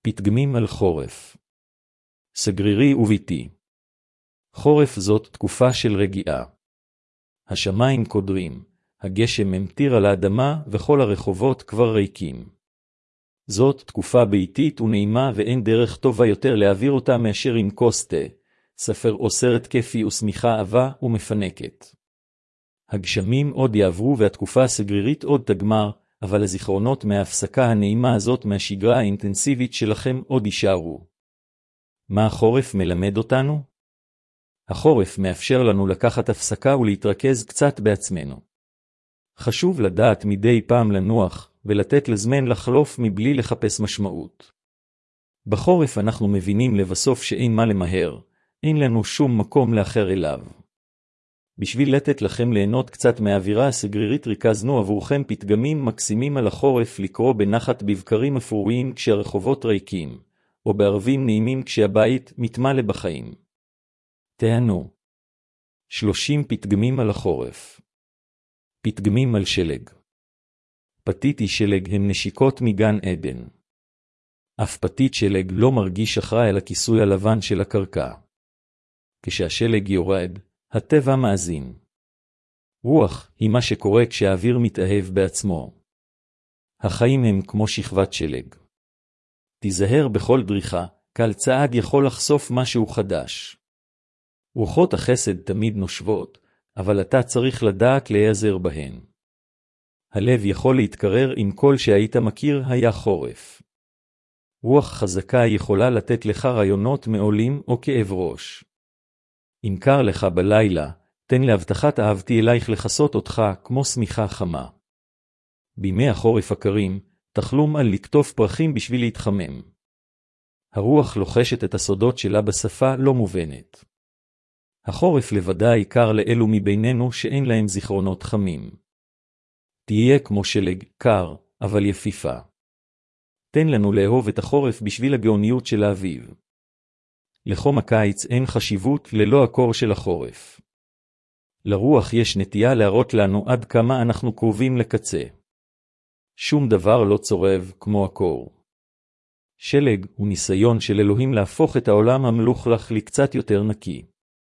פתגמים על חורף. סגרירי וביתי. חורף זאת תקופה של רגיעה. השמיים קודרים, הגשם ממטיר על האדמה וכל הרחובות כבר ריקים. זאת תקופה ביתית ונעימה ואין דרך טובה יותר להעביר אותה מאשר עם כוס תה, ספר או סרט כיפי ושמיכה עבה ומפנקת. הגשמים עוד יעברו והתקופה הסגרירית עוד תגמר, אבל הזיכרונות מההפסקה הנעימה הזאת מהשגרה האינטנסיבית שלכם עוד יישארו. מה החורף מלמד אותנו? החורף מאפשר לנו לקחת הפסקה ולהתרכז קצת בעצמנו. חשוב לדעת מדי פעם לנוח ולתת לזמן לחלוף מבלי לחפש משמעות. בחורף אנחנו מבינים לבסוף שאין מה למהר, אין לנו שום מקום לאחר אליו. בשביל לתת לכם ליהנות קצת מהאווירה הסגרירית ריכזנו עבורכם פתגמים מקסימים על החורף לקרוא בנחת בבקרים אפרוריים כשהרחובות ריקים, או בערבים נעימים כשהבית מתמלא בחיים. תהנו. 30 פתגמים על החורף. פתגמים על שלג. פתיתי שלג הם נשיקות מגן עדן. אף פתית שלג לא מרגיש אחראי על הכיסוי הלבן של הקרקע. כשהשלג יורד, הטבע מאזין. רוח היא מה שקורה כשהאוויר מתאהב בעצמו. החיים הם כמו שכבת שלג. תיזהר בכל דריכה, כל צעד יכול לחשוף משהו חדש. רוחות החסד תמיד נושבות, אבל אתה צריך לדעת להיעזר בהן. הלב יכול להתקרר אם כל שהיית מכיר היה חורף. רוח חזקה יכולה לתת לך רעיונות מעולים או כאב ראש. אם קר לך בלילה, תן להבטחת אהבתי אלייך לחסות אותך כמו שמיכה חמה. בימי החורף הקרים, תחלום על לקטוף פרחים בשביל להתחמם. הרוח לוחשת את הסודות שלה בשפה לא מובנת. החורף לבדה קר לאלו מבינינו שאין להם זיכרונות חמים. תהיה כמו שלג, קר, אבל יפיפה. תן לנו לאהוב את החורף בשביל הגאוניות של האביב. לחום הקיץ אין חשיבות ללא הקור של החורף. לרוח יש נטייה להראות לנו עד כמה אנחנו קרובים לקצה. שום דבר לא צורב כמו הקור. שלג הוא ניסיון של אלוהים להפוך את העולם המלוכלך לקצת יותר נקי.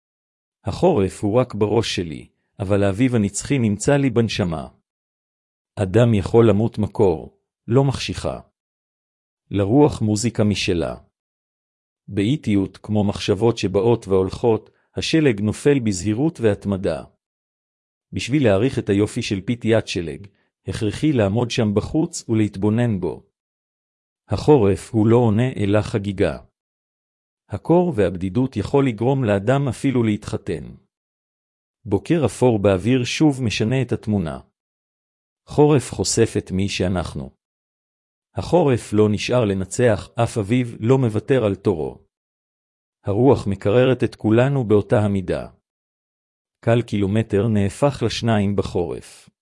החורף הוא רק בראש שלי, אבל האביב הנצחי נמצא לי בנשמה. אדם יכול למות מקור, לא מחשיכה. לרוח מוזיקה משלה. באיטיות כמו מחשבות שבאות והולכות, השלג נופל בזהירות והתמדה. בשביל להעריך את היופי של פתיית שלג, הכרחי לעמוד שם בחוץ ולהתבונן בו. החורף הוא לא עונה אלא חגיגה. הקור והבדידות יכול לגרום לאדם אפילו להתחתן. בוקר אפור באוויר שוב משנה את התמונה. חורף חושף את מי שאנחנו. החורף לא נשאר לנצח, אף אביב לא מוותר על תורו. הרוח מקררת את כולנו באותה המידה. קל קילומטר נהפך לשניים בחורף.